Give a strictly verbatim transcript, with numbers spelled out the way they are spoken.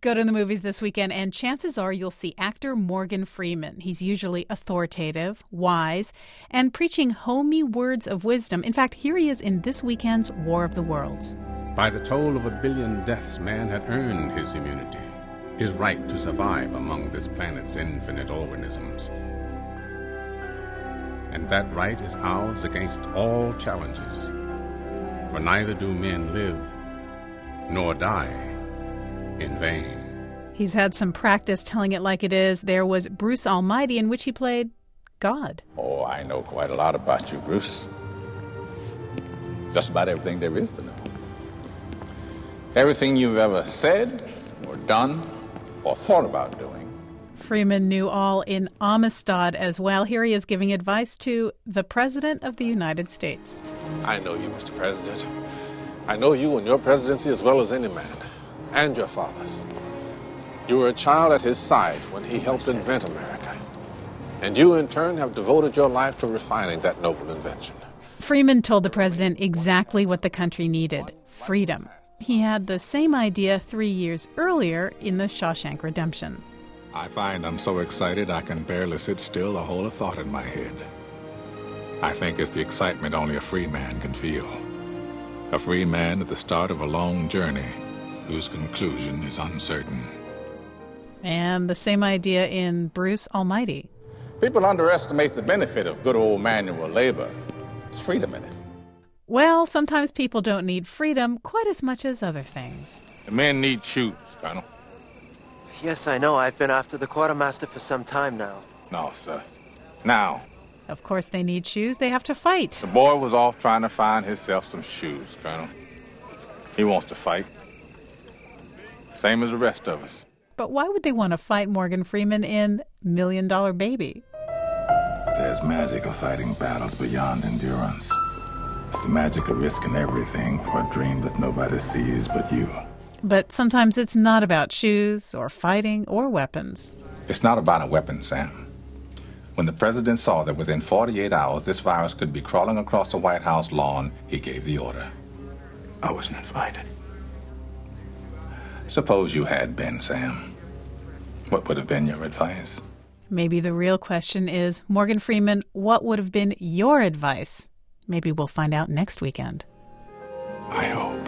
Go to the movies this weekend, and chances are you'll see actor Morgan Freeman. He's usually authoritative, wise, and preaching homey words of wisdom. In fact, here he is in this weekend's War of the Worlds. By the toll of a billion deaths, man had earned his immunity, his right to survive among this planet's infinite organisms. And that right is ours against all challenges. For neither do men live nor die in vain. He's had some practice telling it like it is. There was Bruce Almighty, in which he played God. Oh, I know quite a lot about you, Bruce. Just about everything there is to know. Everything you've ever said or done or thought about doing. Freeman knew all in Amistad as well. Here he is giving advice to the President of the United States. I know you, Mister President. I know you and your presidency as well as any man, and your father's. You were a child at his side when he helped invent America. And you, in turn, have devoted your life to refining that noble invention. Freeman told the president exactly what the country needed: freedom. He had the same idea three years earlier in The Shawshank Redemption. I find I'm so excited I can barely sit still or hold a thought in my head. I think it's the excitement only a free man can feel. A free man at the start of a long journey whose conclusion is uncertain. And the same idea in Bruce Almighty. People underestimate the benefit of good old manual labor. It's freedom in it. Well, sometimes people don't need freedom quite as much as other things. The men need shoes, Colonel. Yes, I know. I've been after the quartermaster for some time now. No, sir. Now. Of course they need shoes. They have to fight. The boy was off trying to find himself some shoes, Colonel. He wants to fight. Same as the rest of us. But why would they want to fight Morgan Freeman in Million Dollar Baby? There's magic of fighting battles beyond endurance. It's the magic of risking everything for a dream that nobody sees but you. But sometimes it's not about shoes or fighting or weapons. It's not about a weapon, Sam. When the president saw that within forty-eight hours this virus could be crawling across the White House lawn, he gave the order. I wasn't invited. Suppose you had been, Sam. What would have been your advice? Maybe the real question is, Morgan Freeman, what would have been your advice? Maybe we'll find out next weekend. I hope.